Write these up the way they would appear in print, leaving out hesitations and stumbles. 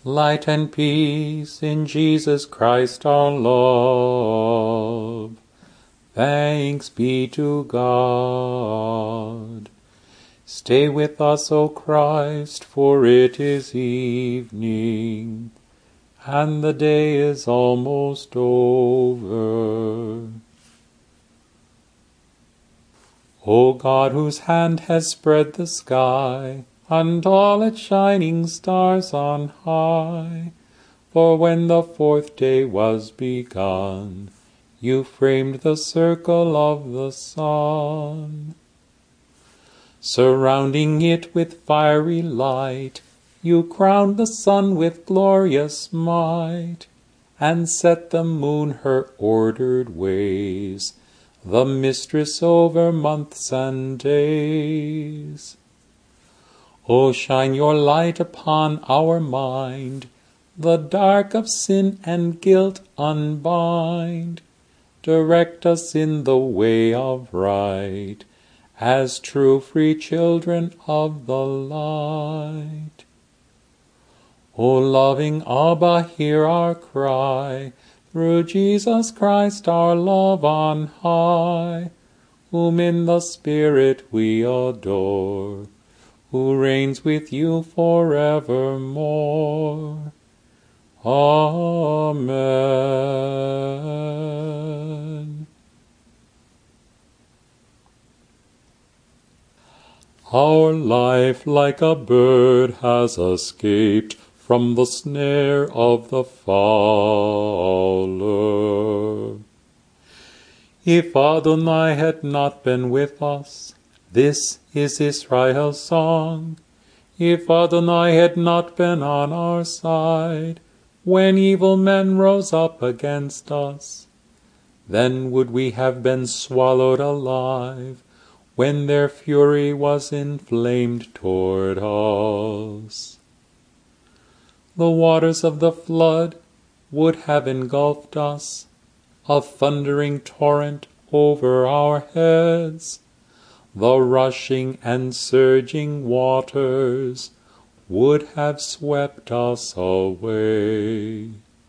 Light and peace in Jesus Christ our Lord. Thanks be to God. Stay with us, O Christ, for it is evening, and the day is almost over. O God, whose hand has spread the sky, and all its shining stars on high, for when the fourth day was begun, you framed the circle of the sun. Surrounding it with fiery light, you crowned the sun with glorious might, and set the moon her ordered ways, the mistress over months and days. O shine your light upon our mind, the dark of sin and guilt unbind. Direct us in the way of right, as true free children of the light. O loving Abba, hear our cry, through Jesus Christ our love on high, whom in the Spirit we adore, who reigns with you forevermore. Amen. Our life like a bird has escaped from the snare of the fowler. If Adonai had not been with us, this is Israel's song. If Adonai had not been on our side, when evil men rose up against us, then would we have been swallowed alive, when their fury was inflamed toward us. The waters of the flood would have engulfed us, a thundering torrent over our heads. The rushing and surging waters would have swept us away.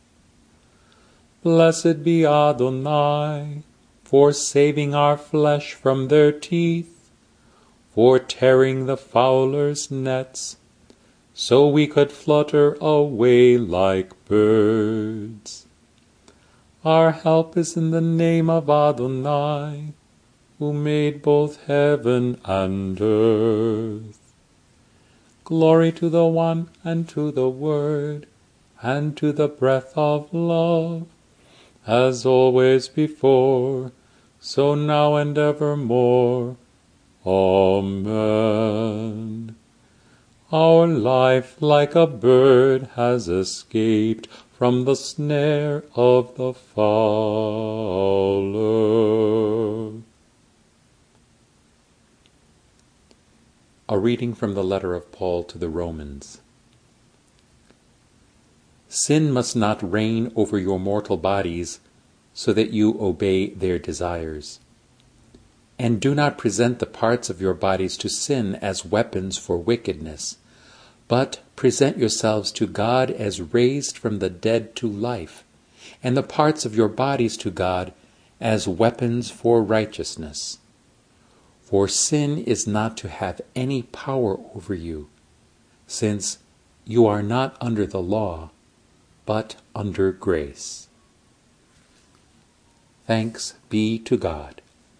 Blessed be Adonai, for saving our flesh from their teeth, for tearing the fowler's nets, so we could flutter away like birds. Our help is in the name of Adonai, who made both heaven and earth. Glory to the One, and to the Word, and to the breath of love, as always before, so now and evermore. Amen. Our life like a bird has escaped from the snare of the fowler. A reading from the letter of Paul to the Romans. Sin must not reign over your mortal bodies, so that you obey their desires. And do not present the parts of your bodies to sin as weapons for wickedness, but present yourselves to God as raised from the dead to life, and the parts of your bodies to God as weapons for righteousness. For sin is not to have any power over you, since you are not under the law, but under grace. Thanks be to God.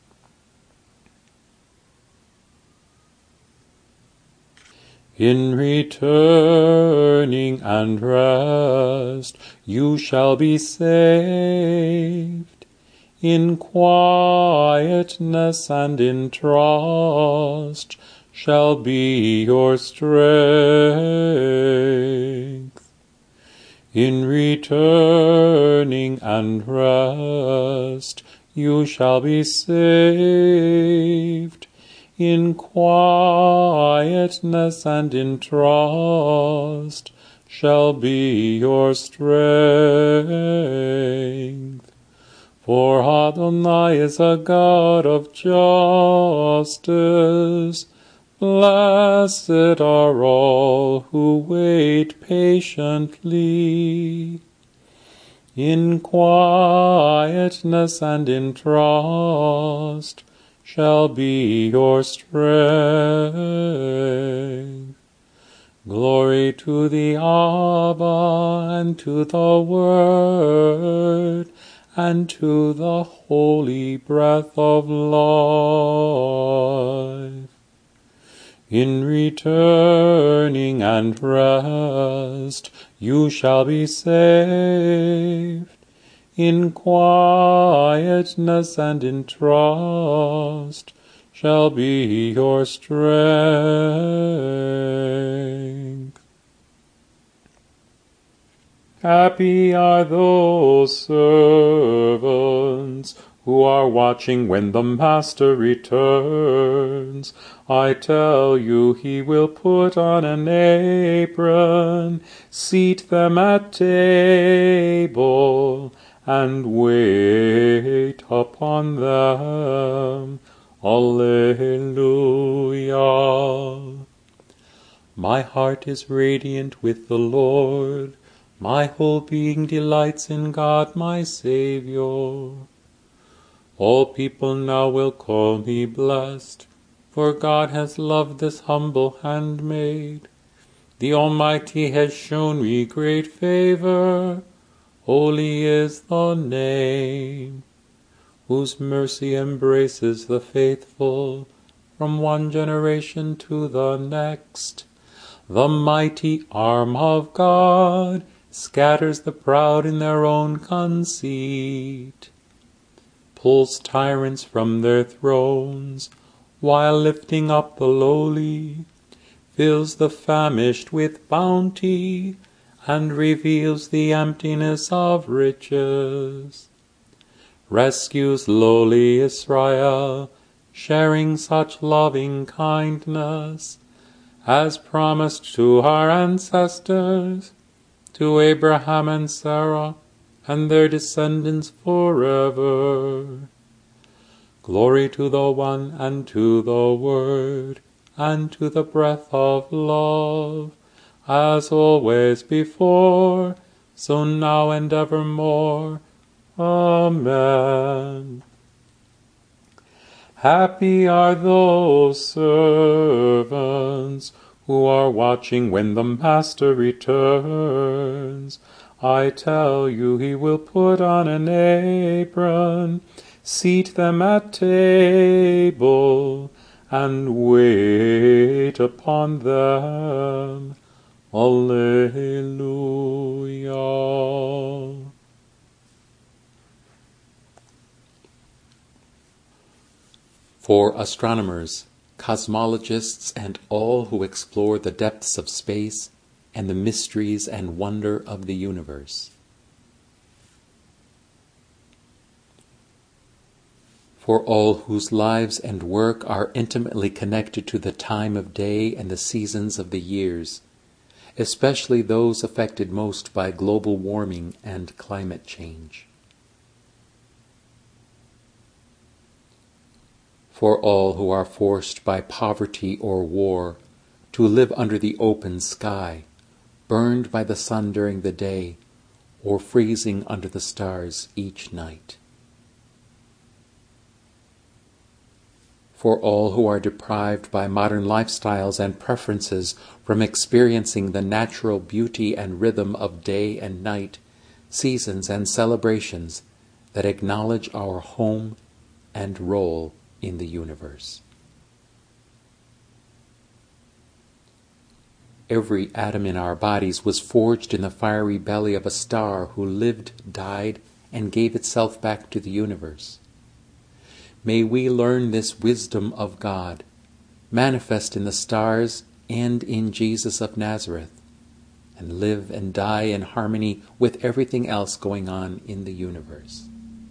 In returning and rest you shall be saved. In quietness and in trust shall be your strength. In returning and rest you shall be saved. In quietness and in trust shall be your strength. For Adonai is a God of justice. Blessed are all who wait patiently, in quietness and in trust shall be your strength. Glory to the Abba, and to the Word, and to the holy breath of life. In returning and rest you shall be saved, in quietness and in trust shall be your strength. Happy are those servants who are watching when the Master returns. I tell you, he will put on an apron, seat them at table, and wait upon them. Alleluia. My heart is radiant with the Lord. My whole being delights in God my Saviour. All people now will call me blessed, for God has loved this humble handmaid. The Almighty has shown me great favor. Holy is the name, whose mercy embraces the faithful from one generation to the next. The mighty arm of God scatters the proud in their own conceit, pulls tyrants from their thrones, while lifting up the lowly, fills the famished with bounty, and reveals the emptiness of riches. Rescues lowly Israel, sharing such loving kindness, as promised to our ancestors, to Abraham and Sarah, and their descendants forever. Glory to the One, and to the Word, and to the breath of love, as always before, so now and evermore. Amen. Happy are those servants who are watching when the Master returns. I tell you, he will put on an apron, seat them at table, and wait upon them. Alleluia. For astronomers, cosmologists, and all who explore the depths of space and the mysteries and wonder of the universe. For all whose lives and work are intimately connected to the time of day and the seasons of the years, especially those affected most by global warming and climate change. For all who are forced by poverty or war to live under the open sky, burned by the sun during the day, or freezing under the stars each night. For all who are deprived by modern lifestyles and preferences from experiencing the natural beauty and rhythm of day and night, seasons and celebrations that acknowledge our home and role in the universe. Every atom in our bodies was forged in the fiery belly of a star who lived, died, and gave itself back to the universe. May we learn this wisdom of God, manifest in the stars and in Jesus of Nazareth, and live and die in harmony with everything else going on in the universe.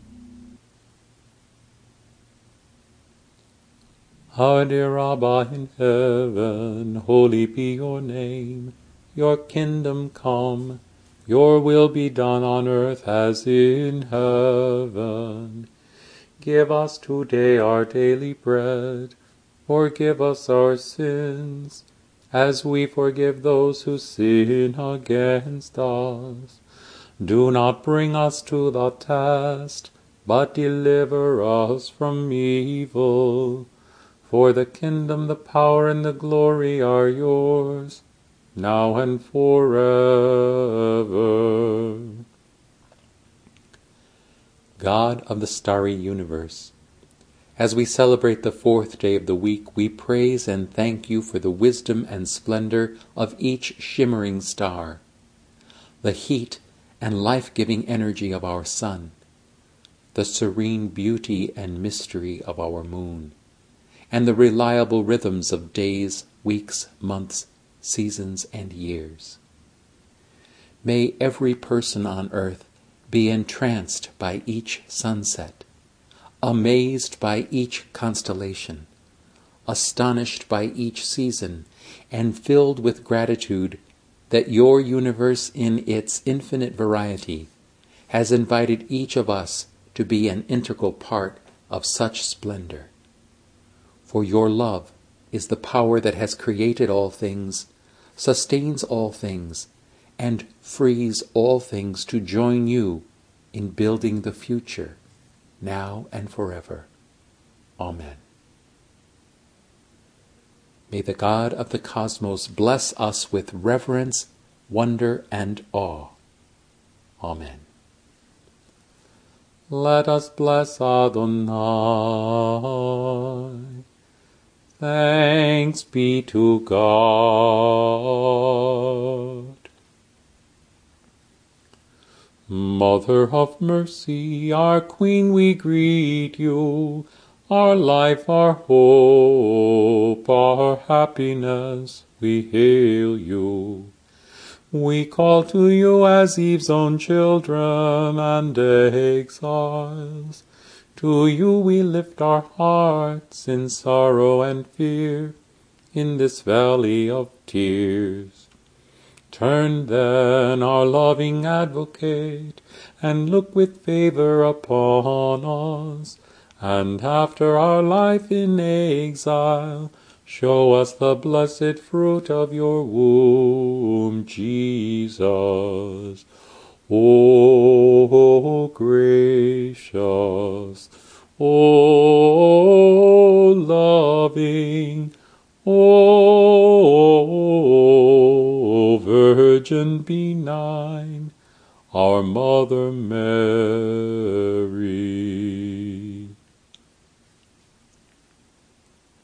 Our dear Abba in heaven, holy be your name. Your kingdom come, your will be done on earth as in heaven. Give us today our daily bread, Forgive us our sins, as we forgive those who sin against us. Do not bring us to the test, but deliver us from evil. For the kingdom, the power, and the glory are yours, now and forever. God of the starry universe, as we celebrate the fourth day of the week, we praise and thank you for the wisdom and splendor of each shimmering star, the heat and life-giving energy of our sun, the serene beauty and mystery of our moon, and the reliable rhythms of days, weeks, months, seasons, and years. May every person on earth be entranced by each sunset, amazed by each constellation, astonished by each season, and filled with gratitude that your universe in its infinite variety has invited each of us to be an integral part of such splendor. For your love is the power that has created all things, sustains all things, and frees all things to join you in building the future, now and forever. Amen. May the God of the cosmos bless us with reverence, wonder, and awe. Amen. Let us bless Adonai. Thanks be to God. Mother of mercy, our Queen, we greet you. Our life, our hope, our happiness, we hail you. We call to you as Eve's own children and exiles. To you we lift our hearts in sorrow and fear, in this valley of tears. Turn then, our loving advocate, and look with favor upon us, and after our life in exile, show us the blessed fruit of your womb, Jesus. O gracious, O loving, O Virgin benign, our Mother Mary.